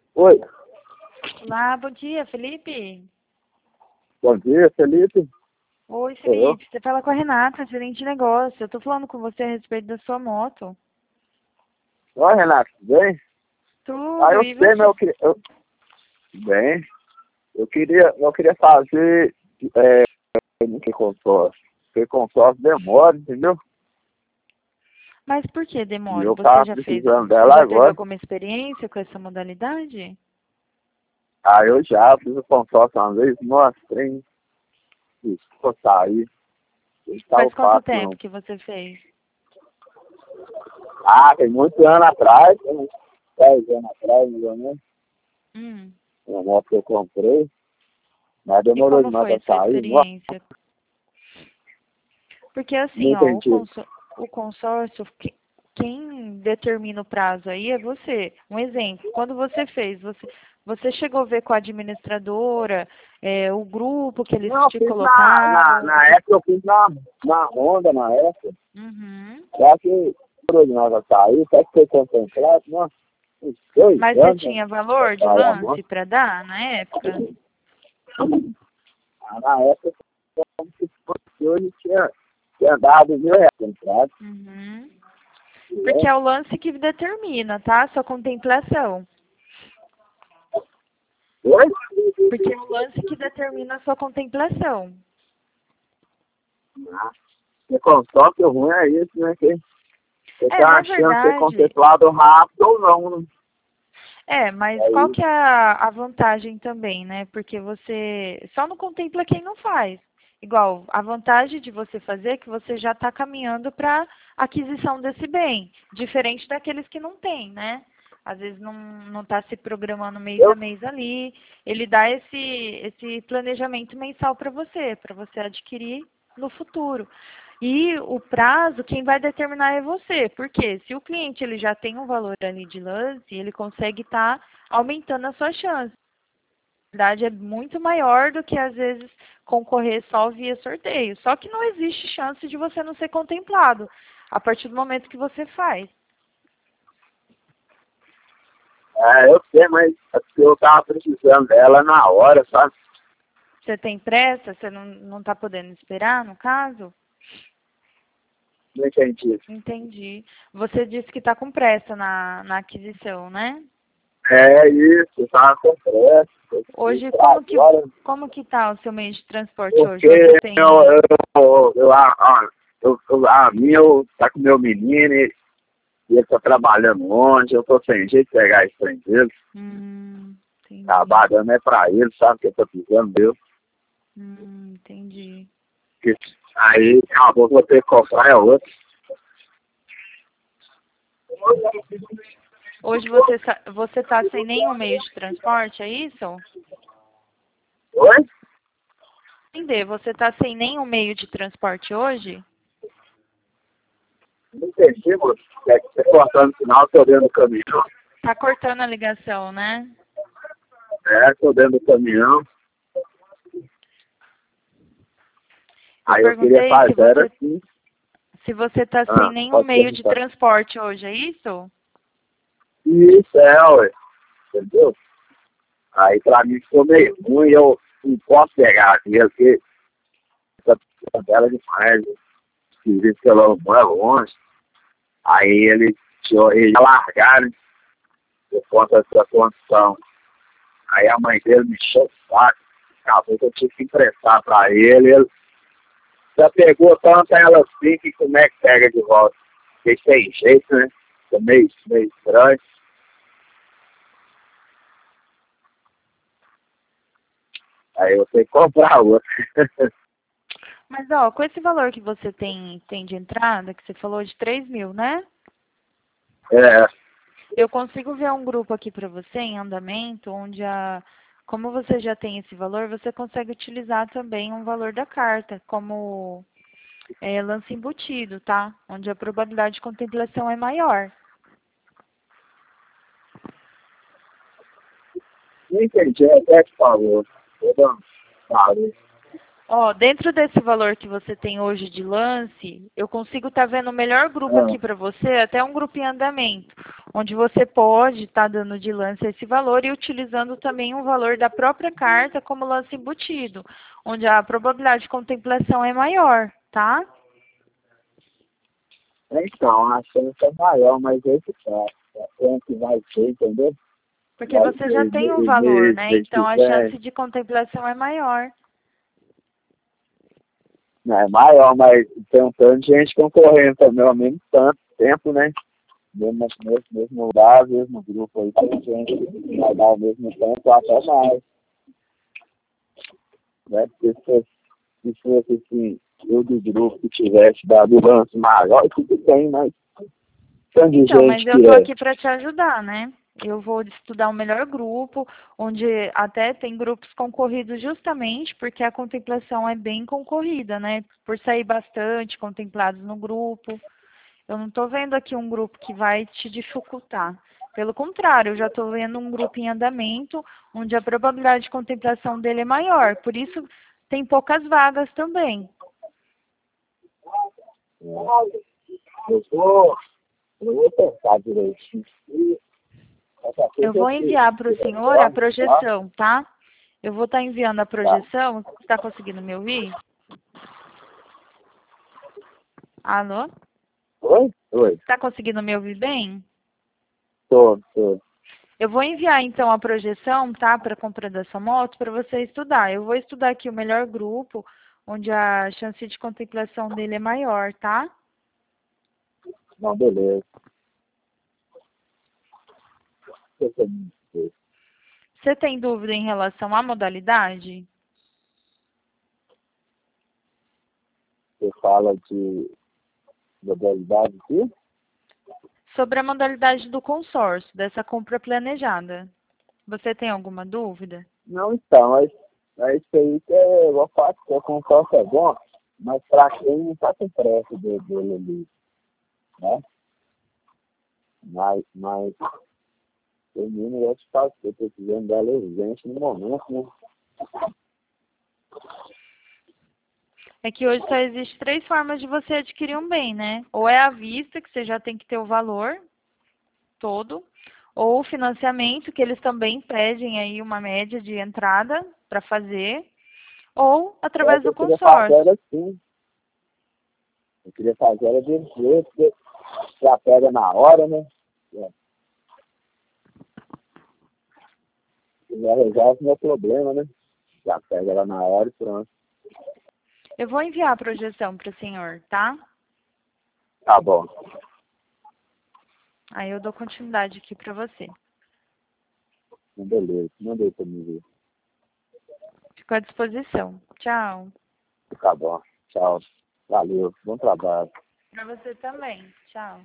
Oi, Olá, bom dia, Felipe. bom dia, Felipe. Oi, Sou eu. Felipe. Você fala com a Renata, gerente de negócio. Eu tô falando com você a respeito da sua moto. Oi, Renato, tudo bem? Tudo, Eu e sei, mas você? bem, eu queria fazer que consórcio. Porque consórcio demora, entendeu? Mas por que E demora? eu tava precisando Você dela já teve agora. alguma experiência com essa modalidade? Eu já fiz o consórcio uma vez, nossa, trem, vou sair, não tá Faz quanto fácil tempo não. que você fez? Tem muitos anos atrás, tem uns 10 anos atrás, mais ou menos, Hum. uma moto que eu comprei, mas E demorou como demais foi pra a sua sair, nossa, experiência? Porque assim, não ó, entendi. o consórcio, quem determina o prazo aí é você. Um exemplo, quando você fez, você chegou a ver com a administradora, o grupo que eles Não, eu te fiz na colocaram. época, eu fiz na Honda, na época. Uhum. Só que por nós a sair, até que foi contemplado, nossa, uns 2 Mas você anos, né? tinha Pra valor de sair a moto. lance para dar na época? Na época, como se fosse hoje, tinha dado R$ 1.000 contemplado. Uhum. Porque Né? é o lance que determina, tá? Sua contemplação. Oi? Porque é o lance que determina a sua contemplação. Porque consórcio ruim é isso, né? Que você É, tem na a chance de ser verdade, contemplado rápido ou não, né? mas É qual isso. que é a vantagem também, né? Porque você só não contempla quem não faz. Igual, a vantagem de você fazer é que você já está caminhando para aquisição desse bem, diferente daqueles que não têm, né? Às vezes não está se programando mês a Eu, mês ali. Ele dá esse planejamento mensal para você adquirir no futuro. E o prazo, quem vai determinar é você. Porque se o cliente ele já tem um valor ali de lance, ele consegue estar aumentando a sua chance. A verdade é muito maior do que às vezes concorrer só via sorteio. Só que não existe chance de você não ser contemplado a partir do momento que você faz. eu sei, mas eu tava precisando dela na hora, sabe? Você tem pressa? Você não está podendo esperar, no caso? Não entendi. Entendi. Você disse que está com pressa na aquisição, né? É isso, eu tava com pressa. Eu preciso Hoje, pra agora, como que tá o seu meio de transporte hoje? porque Você eu, tem... eu, eu, a, a, a minha tá com meu menino e ele tá trabalhando longe, eu tô sem jeito de pegar estrangeiro, Entendi. trabalhando é pra ele, sabe, que eu tô precisando dele. Entendi. Que, aí acabou, vou ter que comprar é outro. Hoje você tá sem nenhum meio de transporte, é isso? Oi? Entender, você tá sem nenhum meio de transporte hoje? Não entendi, moço. É que você cortando o sinal, tô dentro do caminhão. Tá cortando a ligação, né? Tô dentro do caminhão. Eu Aí eu queria perguntei fazer, era assim. se você tá sem nenhum Pode meio de perguntar. transporte hoje, é isso? Isso, ué. Entendeu? Aí pra mim ficou meio ruim, eu não posso pegar aqui, porque essa pessoa dela é demais, que diz que ela mora longe. Aí ele ia largar, né, por conta dessa condição. Aí a mãe dele me encheu o saco, acabou que eu tive que emprestar pra ele já pegou tanto ela assim que como é que pega de volta? Porque tem jeito, né? É meio estranho. Aí eu tenho que comprar outra. Mas, ó, com esse valor que você tem de entrada, que você falou de 3.000, né? É, Eu consigo ver um grupo aqui para você em andamento, onde como você já tem esse valor, você consegue utilizar também um valor da carta, como lance embutido, tá? Onde a probabilidade de contemplação é maior. não entendi, até que falou. Eu não falei. Ó, dentro desse valor que você tem hoje de lance, eu consigo estar vendo o melhor grupo aqui Ah, para você, até um grupo em andamento, onde você pode estar dando de lance esse valor e utilizando também o valor da própria carta como lance embutido, onde a probabilidade de contemplação é maior, tá? Então, a chance é maior, mas esse tá. É que vai ser, entendeu? Porque você já tem um valor, né? Então a chance de contemplação é maior. É maior, mas tem um tanto de gente concorrendo também ao mesmo tanto tempo, né? Mesmo lugar, mesmo grupo aí, tem gente que vai dar o mesmo tempo até mais. Né? Porque se fosse assim, eu do grupo que tivesse dado o lance maior, tudo bem, mas tanto de Então, mas gente eu que tô é. aqui para te ajudar, né? Eu vou estudar o melhor grupo, onde até tem grupos concorridos justamente porque a contemplação é bem concorrida, né? Por sair bastante contemplados no grupo. Eu não estou vendo aqui um grupo que vai te dificultar. Pelo contrário, eu já estou vendo um grupo em andamento, onde a probabilidade de contemplação dele é maior. Por isso, tem poucas vagas também. Eu vou pensar direitinho. Eu vou enviar para o senhor a projeção, tá? Eu vou estar enviando a projeção. Você está conseguindo me ouvir? Alô? Oi? Oi. Está conseguindo me ouvir bem? Tô. Eu vou enviar então a projeção, tá, para a compra dessa moto, para você estudar. Eu vou estudar aqui o melhor grupo, onde a chance de contemplação dele é maior, tá? Não, beleza. Você tem dúvida em relação à modalidade? Você fala de modalidade aqui? Sobre a modalidade do consórcio, dessa compra planejada. Você tem alguma dúvida? Não, então, é isso aí que eu faço, que eu concordo é bom, mas para quem não está com pressa dele ali, né? Mas menino, eu te falo, eu estou precisando dela urgente no momento, né? É que hoje só existe 3 formas de você adquirir um bem, né? Ou é à vista, que você já tem que ter o valor todo, ou o financiamento, que eles também pedem aí uma média de entrada para fazer, ou É através que do eu queria fazer consórcio. era assim, eu queria fazer era desse jeito, porque já pega na hora, né? Já resolve o meu problema, né? Já pega ela na hora e pronto. Eu vou enviar a projeção para o senhor, tá? Tá bom. Aí eu dou continuidade aqui para você. Beleza, mandei pra mim ver. Fico à disposição. Tchau. Tá bom. Tchau. Valeu. Bom trabalho. Para você também. Tchau.